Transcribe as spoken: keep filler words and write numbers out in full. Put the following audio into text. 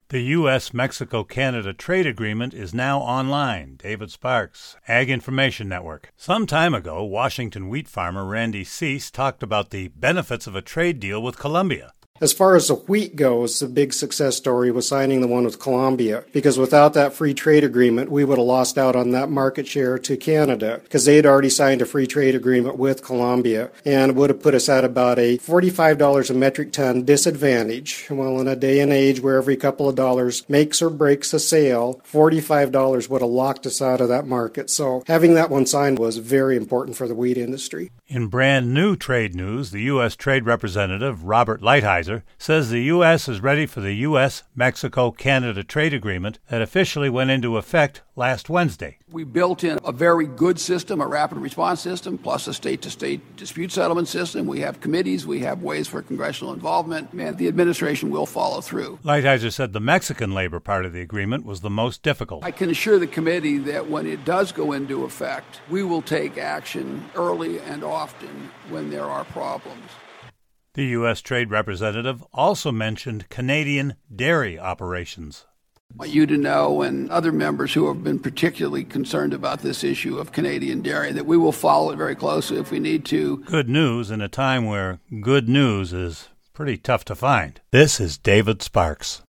The U S Mexico Canada trade agreement is now online. David Sparks, Ag Information Network. Some time ago, Washington wheat farmer Randy Cease talked about the benefits of a trade deal with Colombia. As far as the wheat goes, the big success story was signing the one with Colombia, because without that free trade agreement, we would have lost out on that market share to Canada, because they had already signed a free trade agreement with Colombia, and it would have put us at about a forty-five dollars a metric ton disadvantage. Well, in a day and age where every couple of dollars makes or breaks a sale, forty-five dollars would have locked us out of that market. So having that one signed was very important for the wheat industry. In brand new trade news, the U S Trade Representative Robert Lighthizer says the U S is ready for the U S Mexico Canada trade agreement that officially went into effect last Wednesday. We built in a very good system, a rapid response system, plus a state-to-state dispute settlement system. We have committees, we have ways for congressional involvement, and the administration will follow through. Lighthizer said the Mexican labor part of the agreement was the most difficult. I can assure the committee that when it does go into effect, we will take action early and often when there are problems. The U S Trade Representative also mentioned Canadian dairy operations. I want you to know, and other members who have been particularly concerned about this issue of Canadian dairy, that we will follow it very closely if we need to. Good news in a time where good news is pretty tough to find. This is David Sparks.